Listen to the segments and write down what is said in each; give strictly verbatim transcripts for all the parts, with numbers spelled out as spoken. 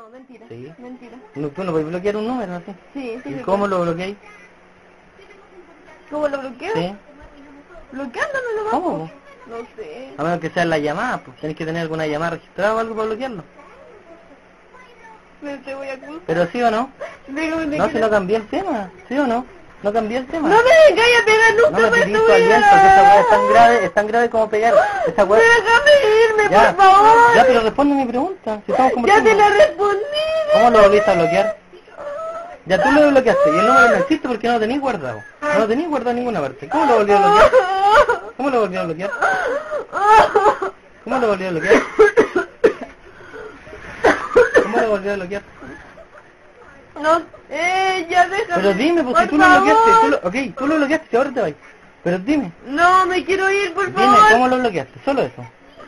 No, mentira. Sí. Mentira. No, tú no puedes bloquear un número, ¿sí? Sí, sí. ¿Y se cómo puede. lo bloqueáis? ¿Cómo lo bloqueo? Sí. Bloqueándolo nomás. ¿Cómo? No sé. A menos que sea la llamada, pues tenés que tener alguna llamada registrada o algo para bloquearlo. Me te voy a cruzar. ¿Pero sí o no? Dígame de No, que si no cambié el tema, ¿sí o no? No cambié el tema. No me vengáis a pegar nunca No me más tirís tu tu aliento, que esa weá es tan vida. grave, es tan grave como pegar. Esa weá... Déjame irme, Ya, por favor. ya, pero responde mi pregunta. Si estamos Ya conversando. te la respondí. ¿Cómo lo volviste a bloquear? Ya tú lo desbloqueaste y el número no existe porque no lo tenéis guardado. No lo tenéis guardado en ninguna parte. ¿Cómo lo volví a bloquear? ¿Cómo lo volví a bloquear? ¿Cómo lo volví a bloquear? ¿Cómo lo volví a bloquear? No, eh, ya déjame. Pero dime, porque por tú lo favor. bloqueaste. Tú lo... Ok, tú lo bloqueaste, ahora te vas. Pero dime, No, me quiero ir, por dime, favor. ¿cómo lo bloqueaste? Solo eso.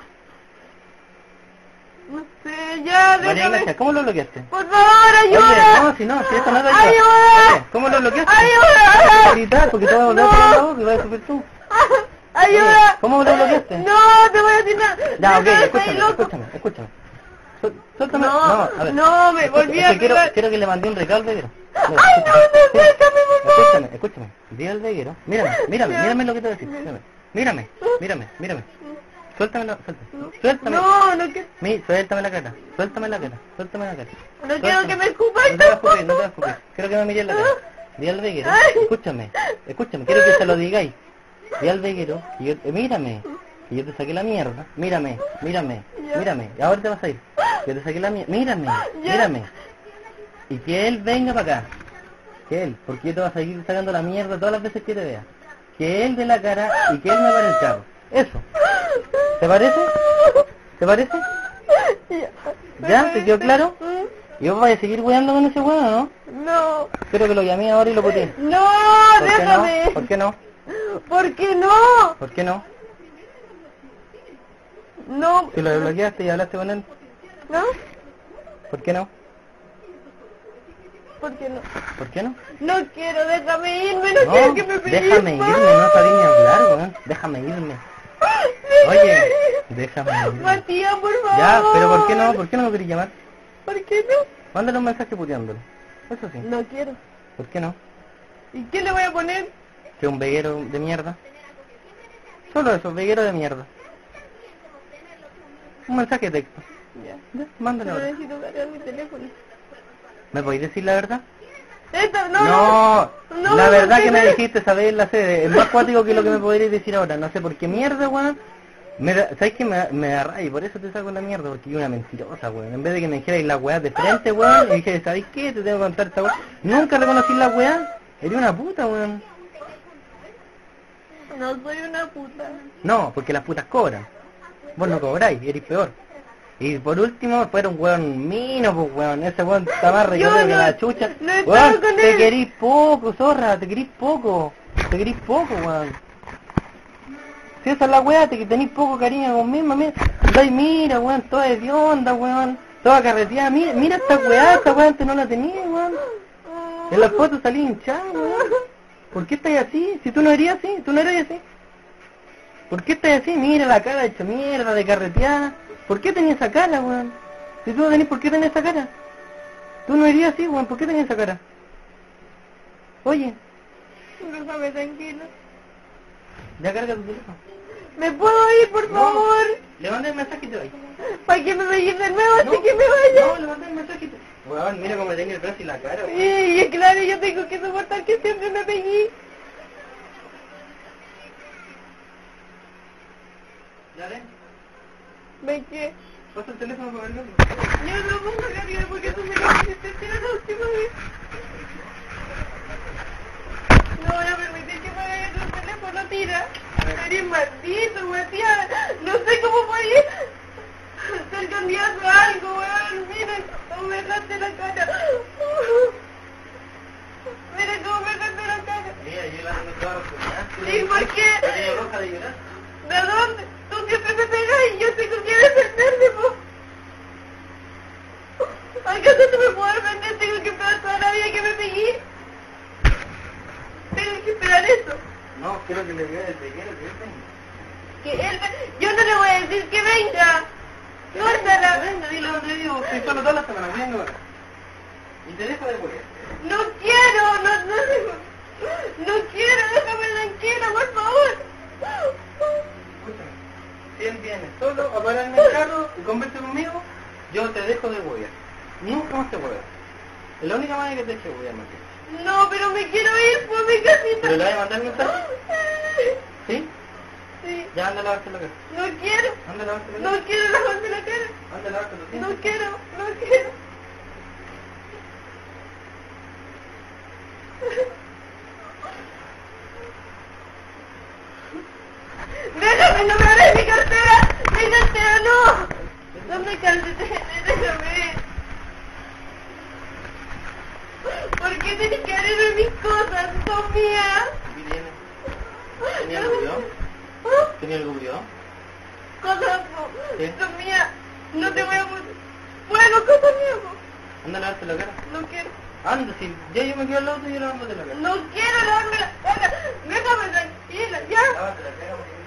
No sé, ya, María déjame. Ignacia, ¿cómo lo bloqueaste? Por favor, ayuda. Oye, no, si no, si eso no es ayuda. ¡Ayuda! Oye, ¿cómo lo bloqueaste? ¡Ayuda! A gritar, porque te vas a volver a pegar la voz y vas a sufrir tú. ¡Ayuda! Oye, ¿cómo lo bloqueaste? No, te voy a decir nada. Ya, ok, Déjame, escúchame, loco. escúchame, escúchame. Suel- Suéltame. No, a ver. no, me Escucha, volví es a que quiero, pegar. quiero que le mandé un recado al veguero. Mira, ¡Ay, no, escúchame, no, suéltame, por favor! escúchame, escúchame. Dile al veguero. Mírame, mírame, mírame lo que te voy a decir. Mírame, mírame, mírame, mírame. Suéltame la, suéltame. Suéltame. No, no quiero, Mi, suéltame la cara, suéltame la cara, suéltame la cara. no quiero Suéltame. que me escupas. No te vas a escupir, no te vas a escupir. Quiero que me mires la cara. Di al veguero, Ay. escúchame, escúchame, quiero que se lo digáis. Di al veguero, y yo, eh, mírame, y yo te saqué la mierda. Mírame, mírame, Ya. mírame. Y ahora te vas a ir. Yo te saqué la mierda. Mírame, Ya. mírame. Y que él venga para acá. Que él, porque yo te voy a seguir sacando la mierda todas las veces que te vea. Que él dé la cara y que él me pare el carro. Eso. ¿Te parece? ¿Te parece? Ya, ¿Ya? ¿Te quedó claro? ¿Y vos vais a seguir weando con ese weón o no? No, Quiero que lo llamé ahora y lo puteé. no, ¿Por qué déjame. no? ¿Por qué no? ¿Por qué no? ¿Por qué no? No. Si lo desbloqueaste y hablaste con él, ¿No? ¿por qué no? ¿Por qué no? ¿Por qué no? No quiero, déjame irme, no, quiero que me pegues déjame irme, más. no sabía ni hablar, weón. Déjame irme. Oye, déjame irme. Matías, por favor. Ya, pero ¿por qué no? ¿Por qué no me querés llamar? ¿Por qué no? Mándale un mensaje puteándolo. Eso sí. No quiero. ¿Por qué no? ¿Y qué le voy a poner? Que un veguero de mierda. Solo eso, veguero de mierda. Un mensaje de texto. Ya. Ya, mándale Pero ahora. necesito cargar mi teléfono. ¿Me podéis decir la verdad? Esta, no. No, no, la verdad que me porque- dijiste saber la sede. Es más cuático que lo que me podrías decir ahora. No sé por qué mierda, weón. Me da- ¿Sabes qué? Me, me da rabia y por eso te saco la mierda, porque yo una mentirosa, weón. En vez de que me dijerais la weá de frente, weón, y dije, ¿sabes qué? Te tengo que contar esta weá. Nunca reconocí la weá. Eres una puta, weón. No soy una puta. No, porque las putas cobran. Vos no cobráis, eres peor. Y por último, fuera un weón mino, pues weón. Ese weón está más recorrido Yo que no- la chucha. no he estado Weón, con te él. querís poco, zorra, te querís poco. Te querís poco, weón. Si esa es la weá, te que tenís poco cariño conmigo, mami. Dai, mira, weón, toda de onda, weón. Toda carreteada, mira, mira esta weá, esta weá antes no la tenía, weón. En las fotos salí hinchada, weón. ¿Por qué estás así? Si tú no eres así, tú no eres así. ¿Por qué estás así? Mira la cara hecha mierda, de carreteada. ¿Por qué tenías esa cara, weón? Si tú no tenés, ¿por qué tenías esa cara? Tú no eres así, weón, ¿por qué tenías esa cara? Oye, Déjame tranquilo. ya carga tu teléfono. ¿Me puedo ir, por favor? Le mandé el mensaje y te voy. ¿Para que me vayas de nuevo? Así No, que me vaya. No, le mandé el mensaje y te... Weón, mira cómo tengo el brazo y la cara, weón. Y, y claro, yo tengo que soportar que siempre me pegué. Dale, ¿Ven qué? pasa el teléfono para verlo. Yo no lo pongo a cargar porque tú me lo hiciste la última vez. No voy a permitir que me vaya tu teléfono, tira. Eres maldito, Matías. No sé cómo podía ser candidato a algo, weón. Miren cómo me dejaste la cara. Miren cómo me dejaste la cara. Mira, yo la tengo toda roja. ¿Y por qué? La tengo roja de llorar. ¿De dónde? Tú siempre me pegas y yo tengo que defenderme, po. ¿Acaso tú me puedes defender? Tengo que esperar toda la vida que me pegué. Tengo que esperar eso. No, quiero que le diga el pequeño que él venga. Que él... ve- Yo no le voy a decir que venga. Córtala. Venga, dile donde vivo, estoy solo toda la semana, venga ahora. Y te dejo de hueá. No quiero, no, no, no quiero, déjame tranquila, por favor. Escúchame, si él viene solo a pararme el carro y converse conmigo, yo te dejo de hueá. Nunca más te hueá. Es la única manera que te deje hueá, Matías. No, pero me quiero ir por mi casita. ¿Pero le vas a mandar mensaje? ¿Sí? Sí. Ya anda a lavarte la cara. No quiero. Anda a lavarte la cara. No quiero lavarme la cara. Anda a lavarte la cara. No quiero, no quiero. Déjame, no me abres mi cartera. Mi cartera, no. No me calces, déjame. ¿Por qué tienes que abrirme mis cosas? Son mías. Aquí viene. ¿Tenía algo cuidado? ¿Tenía algo cuidado? Cosas ¿Sí? son mías. No te voy a... Bueno, cosas mías. Anda a lavarte la cara. No quiero. Anda, si ya yo me quedo al lado tuyo lavándote la cara. No quiero lavarme la cara. Déjame tranquila, ya. Lávate la cara, porque...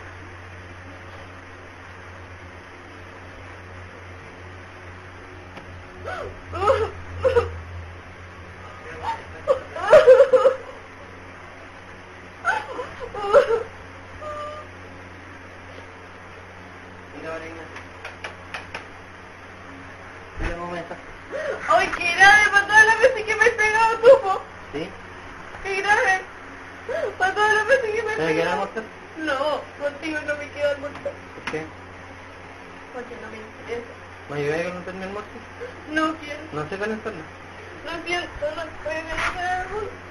Mira, Marina. Mira cómo me está. Ay, qué grave, para todas las veces que me he pegado, tupo. ¿Sí? Qué grave. Para todas las veces que me he ¿Te vas a quedar a pegado. almorzar? No, contigo no me quedo almorzar. ¿Por qué? Porque no me interesa. ¿Me ayudas a calentar mi almuerzo? No quiero. No sé calentarlo. Lo siento, no puedo ganar.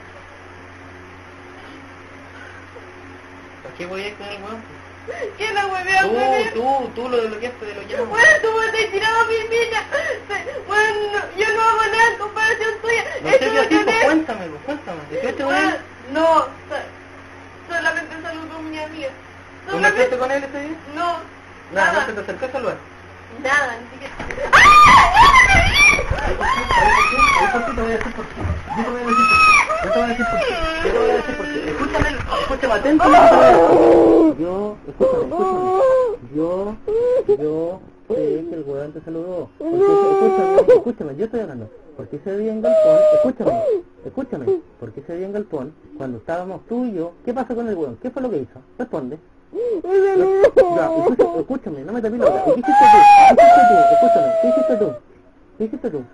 ¿Para qué voy a ir con el hueón? ¿Quién la huevea? Tú, tú, tú lo desbloqueaste de lo llamo. Bueno, tú me has tirado mi niña. Bueno, no- yo no hago nada en comparación tuya. No sé Esto qué no así, tiene- pues cuéntame, pues cuéntame. ¿De qué te voy a Ah, ir? No, so- solamente saludo a mi amiga. ¿Conversaste con él ese día? No, Nada, nada, no se te acercó a saludar. nada, ni siquiera. Ahí por qué te voy a decir por qué. Yo te voy a decir por qué. Yo te voy a decir por qué. Yo te voy a decir por qué. Escúchame, escúchame atento. Yo, escúchame, escúchame. Yo, yo sé que el huevón te saludó. Porque, escúchame, escúchame, yo estoy hablando. Porque ese día en Galpón, escúchame, escúchame. Porque ese día en Galpón, cuando estábamos tú y yo, ¿qué pasó con el huevón? ¿Qué fue lo que hizo? Responde. Ya, escúchame, escúchame, no me tapes la boca. ¿Qué hiciste tú? ¿Qué hiciste tú? Escúchame, ¿qué hiciste tú? ¿Qué hiciste tú?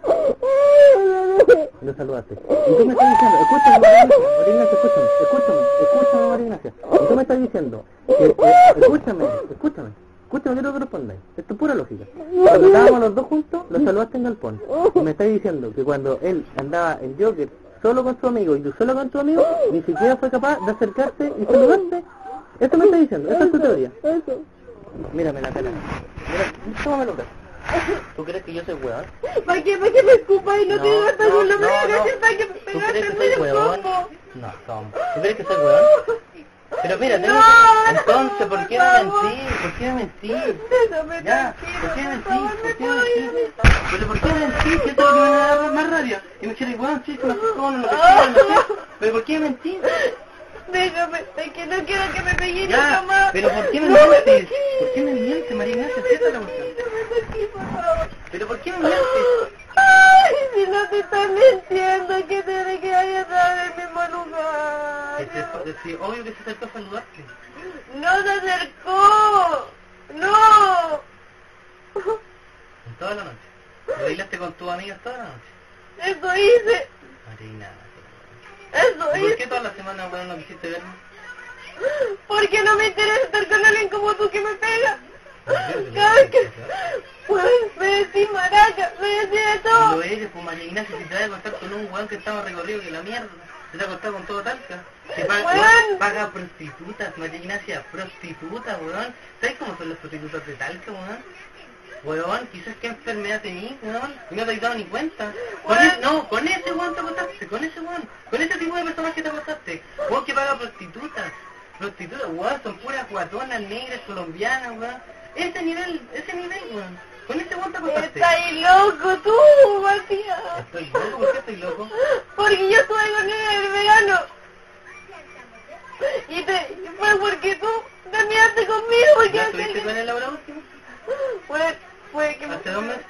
Lo saludaste. Y tú me estás diciendo, escúchame, María Ignacia, escúchame, escúchame, escúchame, María Ignacia. Y tú me estás diciendo, que, eh, escúchame, escúchame, escúchame, quiero que respondáis. Esto es pura lógica. Cuando estábamos los dos juntos, lo saludaste en Galpón. Y me estás diciendo que cuando él andaba en Joker solo con su amigo y tú solo con tu amigo, ni siquiera fue capaz de acercarse y saludarte. Eso me estás diciendo, esa es tu teoría. Mírame la cara. Mira, tómame loca. ¿Tú crees que yo soy huevón? ¿Para qué? ¿Para qué me escupas y no, No, te das no, no, me no, vas a no. decir para que me ¿Tú pegaste crees que en soy medio huevón? combo? No, ¿cómo? ¿Tú crees que soy huevón? Pero mira, tengo No, que... no, Entonces, ¿por qué por me favor. mentí? ¿Por qué me mentí? Déjame Ya, tranquilo, ¿por qué me por mentí? favor, ¿Por me qué me puedo ir a mentí? mi casa. ¿Pero por qué me mentí? Si esto es lo que me va a dar más rabia. Y me dijera, huevón, sí, se me asustó, no lo pesqué, no sé. ¿Pero por qué me mentí? Déjame, es que no quiero que me pegues Ya, nunca más. pero ¿por qué me No mientes? toques. ¿Por qué me mientes, María Ignacia? ¿Qué es la cuestión? No me toques, por favor. ¿Pero por qué me mientes? Ay, si no te estás mintiendo, que tiene que ir atrás del mismo lugar. Es eso, sí, obvio que se acercó a saludarte. No se acercó. No. En toda la noche. ¿Lo bailaste con tus amigas toda la noche? Eso hice. María Ignacia. Eso ¿Por hice. qué toda la semana, weón, no quisiste verme? Porque no me interesa estar con alguien como tú que me pega. Pero Cada vez que... Pues me decís maraca, me decís de Y todo. lo eres, pues María Ignacia, si te vas a acostar con un weón que estaba recorrido que la mierda, se te va a acostar con todo Talca. Que paga, Weón. weón, paga prostitutas, María Ignacia, prostitutas, weón. ¿Sabes cómo son las prostitutas de Talca, weón? Weón, quizás qué enfermedad tenís, weón, y no te has dado ni cuenta. Con Weón. ese, no, con ese weón te acostaste, con ese weón, con ese tipo de personas que te acostaste. Weón que paga prostitutas, prostitutas, weón, son puras guatonas negras, colombianas, weón. Ese nivel, ese nivel, weón. Con ese weón te acostaste. Estás loco tú, Matías. Estoy loco, ¿por qué estoy loco? Porque yo estuve con él en el verano. Y te, fue porque tú terminaste conmigo. Porque ¿Ya yo estuviste tenía- con él la hora última? Fue, fue? ¿Qué Hace dos meses.